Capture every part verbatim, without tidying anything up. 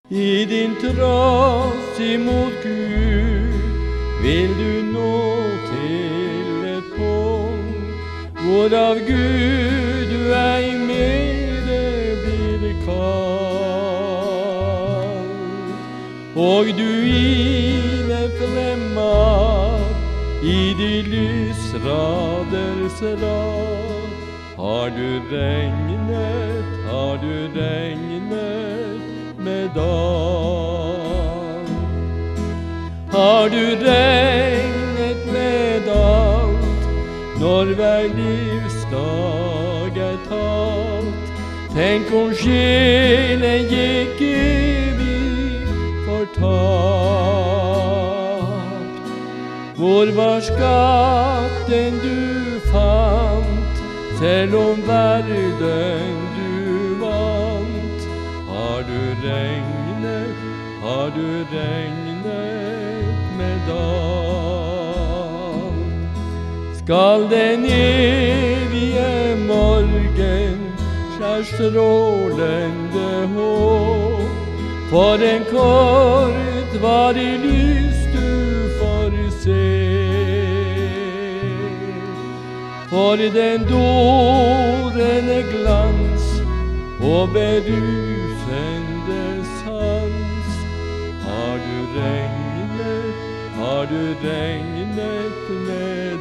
I din trass imot Gud vil du nå til et punkt hvorav Gud du ei mere blir kalt, og du ine fremmad i de lysraders rad. Har du regnet, har du regnet med dag? Har du regnet med alt når hver livsdag er tatt? Tenk om sjelen gikk evig fortapt. Hvor var skatten du fant, selv om verden du vant? Har du regnet, har du regnet med dag? Skal den evige morgen skjær strålende håp, for en kortvarig lys du får se, for den dorende glans og berusende sans. Har du regnet, har du regnet med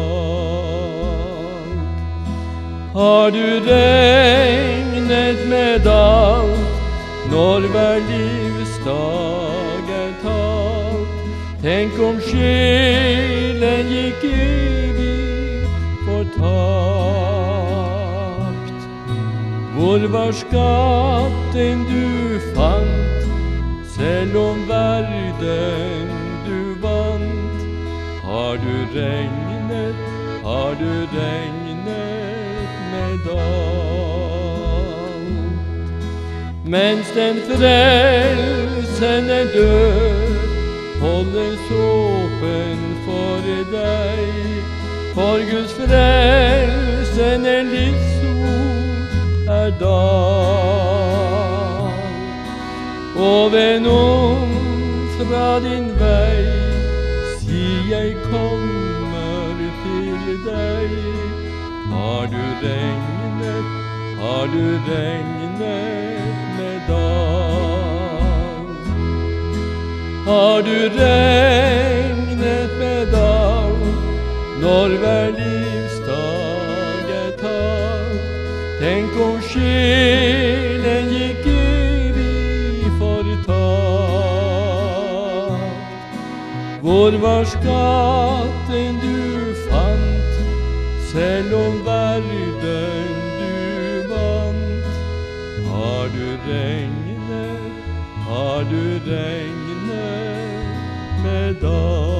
dag? Har du regnet med alt når hver livsdag er tatt? Tenk om sjelen gikk evig fortapt. Hvor var skatten du fant, selv om verden du vant? Har du regnet, har du regnet med dag? Mens den frelsende dør holdes åpen for deg, for Guds frelsende livsord er dag. Og ved noen fra din vei, si jeg kommer til deg. Har du regnet, har du regnet med dag? Har du regnet med dag når hver livsdag er tatt? Tenk om sjelen gikk evig fortapt. Hvor var skatten du fant, selv om verden du vant? Har du regnet, har du regnet med dag?